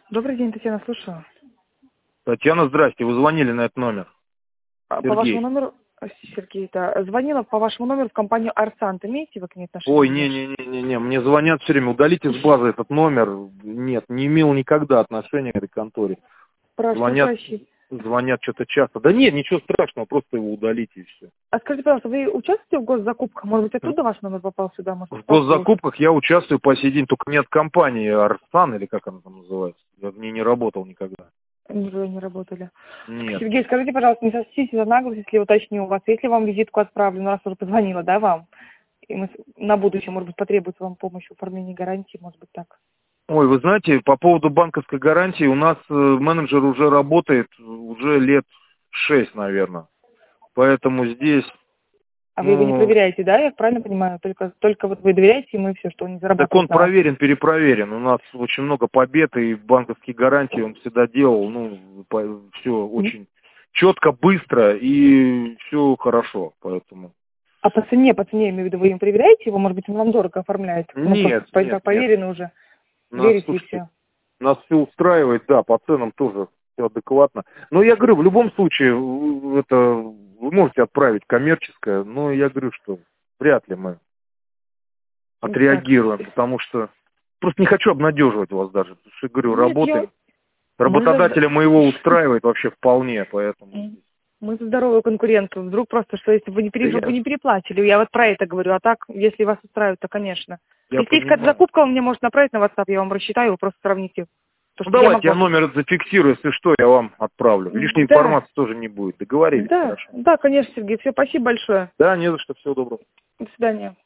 Добрый день, Татьяна, слушаю. Татьяна, здрасте, вы звонили на этот номер. По Сергей. вашему номеру, Сергей, да, звонила по вашему номеру в компанию Арсант. Имеете вы к ней отношение? Ой, не, мне звонят все время, удалите с базы этот номер. Нет, не имел никогда отношения к этой конторе. Прошу Звонят, прощения. звонят что-то часто. Да нет, ничего страшного, просто его удалите и все. А скажите, пожалуйста, вы участвуете в госзакупках? Может быть, оттуда ваш номер попал сюда? Может, В спрашиваете? госзакупках я участвую по сей день, только не от компании Арсан, или как она там называется. Я в ней не работал никогда. Вы не работали. Нет. Сергей, скажите, пожалуйста, не сочтите за наглость, если уточню у вас. Если вам визитку отправлю, ну раз уже позвонила, да, вам? И мы на будущее, может быть, потребуется вам помощь в оформлении гарантии, может быть, так. Ой, вы знаете, по поводу банковской гарантии, у нас менеджер уже работает уже лет 6, наверное. Поэтому здесь, А вы его не проверяете, да? Я правильно понимаю? Только вот вы доверяете ему и все, что он не так заработает он на вас. проверен, перепроверен. У нас очень много побед и банковские гарантии он всегда делал. Все очень четко, быстро и все хорошо. Поэтому. А по цене, я имею в виду, вы им проверяете его? Может быть, он вам дорого оформляет? Нет, нет. Проверено уже. Нас, Верите и слушайте, все. нас все устраивает, да, по ценам тоже все адекватно. Но я говорю, в любом случае, вы можете отправить коммерческое, но я говорю, что вряд ли мы отреагируем, потому что просто не хочу обнадеживать вас даже. Потому что, говорю, Нет, работаем. мы за... Работодателя моего устраивает вообще вполне, поэтому. Мы за здоровую конкуренцию. Вдруг просто, что если вы не, вы не переплатили, я вот про это говорю. А так, если вас устраивает, то, конечно. Я Если есть какая-то понимаю. закупка, вы мне можете направить на WhatsApp, я вам рассчитаю, вы просто сравните. Ну, давайте я номер зафиксирую, если что, я вам отправлю. Лишней информации тоже не будет. Договорились, хорошо. Да, конечно, Сергей. Все, спасибо большое. Да, не за что, всего доброго. До свидания.